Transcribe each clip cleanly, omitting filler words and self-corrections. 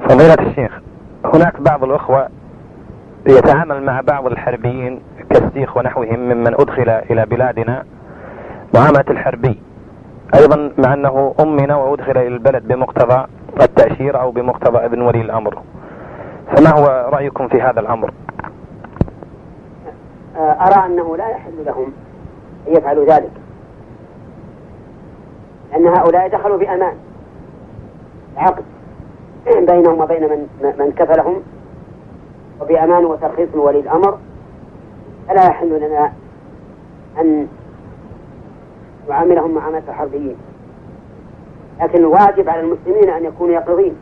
فضيلة الشيخ، هناك بعض الأخوة يتعامل مع بعض الحربيين كالسيخ ونحوهم ممن أدخل إلى بلادنا معاملة الحربي، أيضا مع أنه أمن وأدخل إلى البلد بمقتضى التأشير أو بمقتضى ابن ولي الأمر، فما هو رأيكم في هذا الأمر؟ أرى أنه لا يحل لهم أن يفعلوا ذلك، أن هؤلاء دخلوا بأمان، عقد بينهم وبين من كفلهم وبأمان وترخيص من ولي الأمر، فلا يحل لنا أن نعاملهم معاملة الحربيين، لكن الواجب على المسلمين أن يكونوا يقظين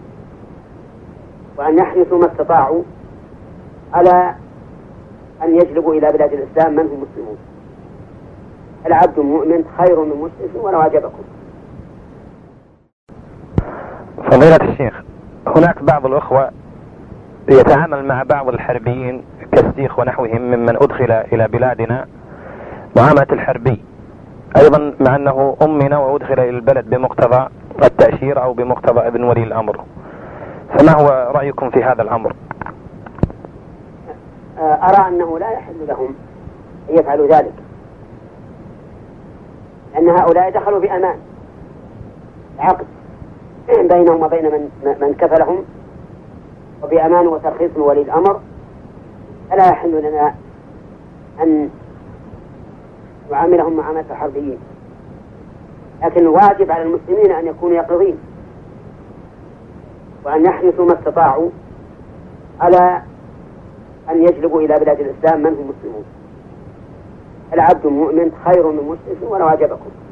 وأن يحرصوا ما استطاعوا على أن يجلبوا إلى بلاد الإسلام من هم مسلمون. العبد المؤمن خير من مشرك ولو أعجبكم. فضيلة الشيخ، هناك بعض الأخوة يتعامل مع بعض الحربيين كالسيخ ونحوهم ممن أدخل إلى بلادنا معاملة الحربي، أيضا مع أنه أمن وأدخل إلى البلد بمقتضى التأشير أو بمقتضى ابن ولي الأمر، فما هو رأيكم في هذا الأمر؟ أرى أنه لا يحل لهم أن يفعلوا ذلك، أن هؤلاء دخلوا بأمان، عقد بينهم وبين من كفلهم وبأمان وترخيص من ولي الأمر، فلا يحل لنا أن نعاملهم معاملة الحربيين، لكن الواجب على المسلمين أن يكونوا يقظين وأن يحرصوا ما استطاعوا على أن يجلبوا إلى بلاد الإسلام من هم مسلمون. العبد المؤمن خير من مشرك ولو أعجبكم.